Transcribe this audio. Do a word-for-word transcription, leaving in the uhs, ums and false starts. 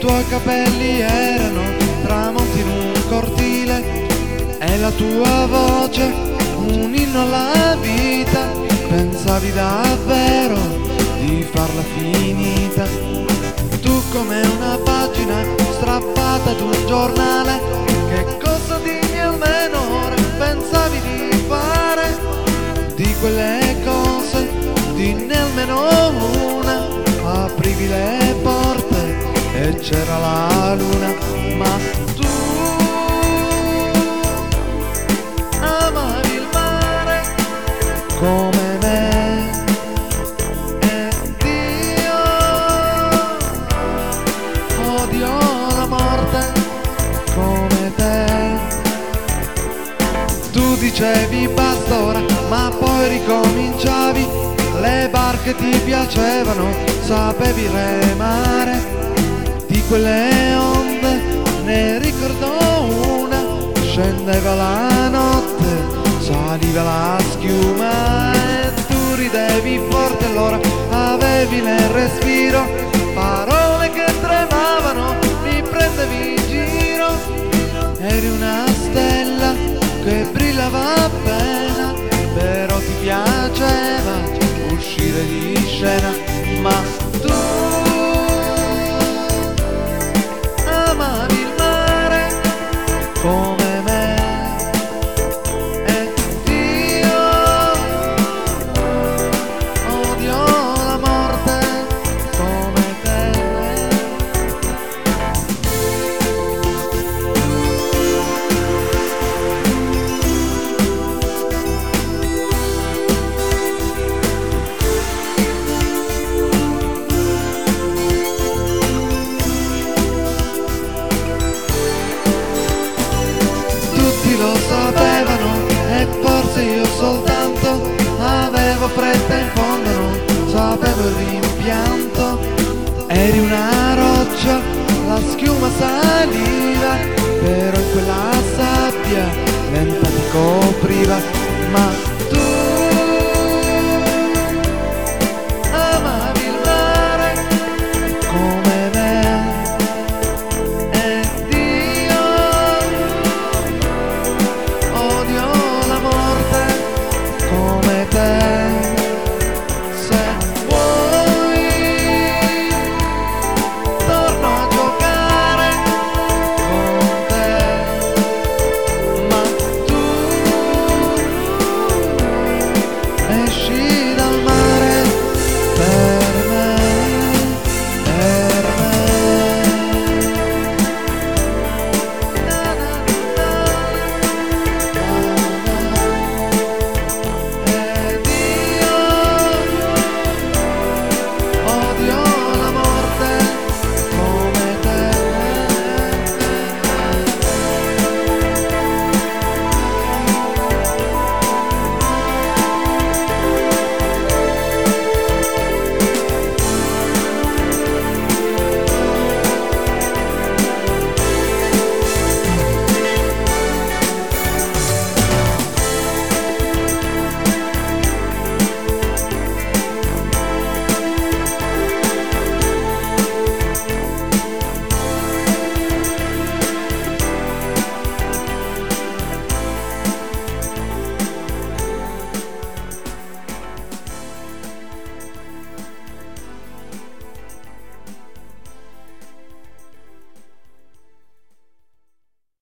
tuoi capelli erano tramonti in un cortile e la tua voce un inno alla vita. Pensavi davvero di farla finita? Tu come una pagina strappata ad un giornale. Che cosa dimmi almeno ora pensavi di fare? Di quelle cose dinne almeno una. Aprivi le porte e c'era la luna, ma tu amavi il mare come me ed io odio la morte come te. Tu dicevi basta ora, ma poi ricominciavi. Le barche ti piacevano, sapevi remare. Di quelle onde ne ricordo una. Scendeva la notte, saliva la schiuma e tu ridevi forte allora, avevi nel respiro parole che tremavano, mi prendevi in giro. Eri una stella che brillava appena, però ti piaceva uscire di scena, ma tu amavi il mare come me ed io odio la morte come te. Lo sapevano e forse io soltanto avevo fretta, in fondo non sapevo il rimpianto. Eri una roccia, la schiuma saliva, però in quella sabbia lenta ti copriva.